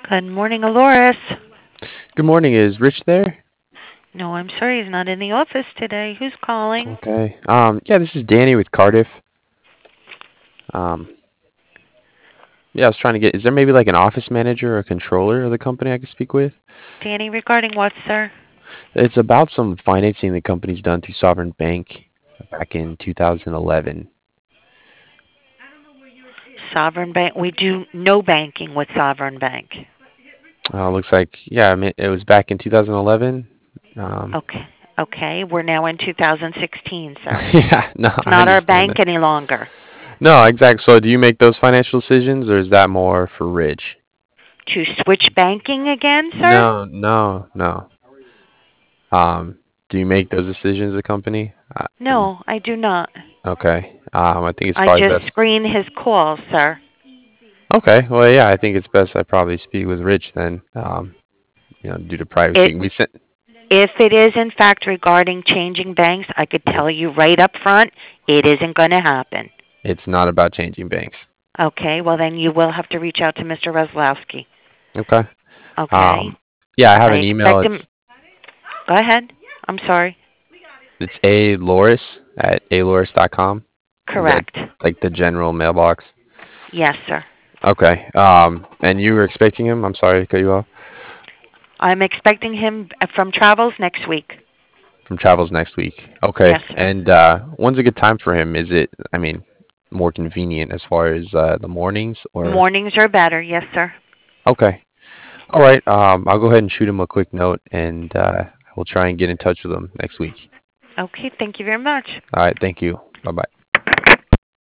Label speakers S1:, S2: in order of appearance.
S1: Good morning, Aloris.
S2: Good morning. Is Rich there?
S1: No, I'm sorry, he's not in the office today. Who's calling?
S2: Okay. Yeah, this is Danny with Cardiff. Um, yeah, I was trying to get. Is there maybe like an office manager or a controller of the company I could speak with?
S1: Danny, regarding what, sir?
S2: It's about some financing the company's done through Sovereign Bank back in 2011.
S1: Sovereign Bank. We do no banking with Sovereign Bank.
S2: Looks like yeah, I mean it was back in 2011. Um,
S1: Okay. Okay, we're now in 2016, sir.
S2: yeah, no,
S1: It's
S2: I
S1: not our
S2: understand
S1: bank
S2: that.
S1: any longer.
S2: No, exactly. So, do you make those financial decisions, or is that more for Rich?
S1: To switch banking again, sir?
S2: No, no, no. Do you make those decisions, the company?
S1: No, I do not.
S2: Okay. I think it's
S1: I
S2: probably
S1: just
S2: best.
S1: screen his calls, sir.
S2: Okay. Well, yeah, I think it's best I probably speak with Rich then. Due to
S1: It
S2: privacy. We sent.
S1: If it is in fact regarding changing banks, I could tell you right up front, it isn't going to happen.
S2: It's not about changing banks.
S1: Okay, well then you will have to reach out to Mr. Roslowski.
S2: Okay.
S1: Okay,
S2: Um, yeah, I have
S1: I
S2: an email.
S1: expect him.
S2: It's
S1: Go ahead. I'm sorry.
S2: it's a Loris at aloris.com. Is that
S1: Correct.
S2: like the general mailbox?
S1: Yes, sir.
S2: Okay. And you were expecting him? I'm sorry to cut you off.
S1: I'm expecting him from Travels next week.
S2: From travels next week.
S1: Yes,
S2: Okay.
S1: sir.
S2: And when's a good time for him? Is it? I mean, more convenient as far as the mornings or?
S1: Mornings are better. Yes, sir.
S2: Okay. All right. I'll go ahead and shoot him a quick note, and we'll try and get in touch with him next week.
S1: Okay, thank you very much.
S2: All right. Thank you. Bye bye.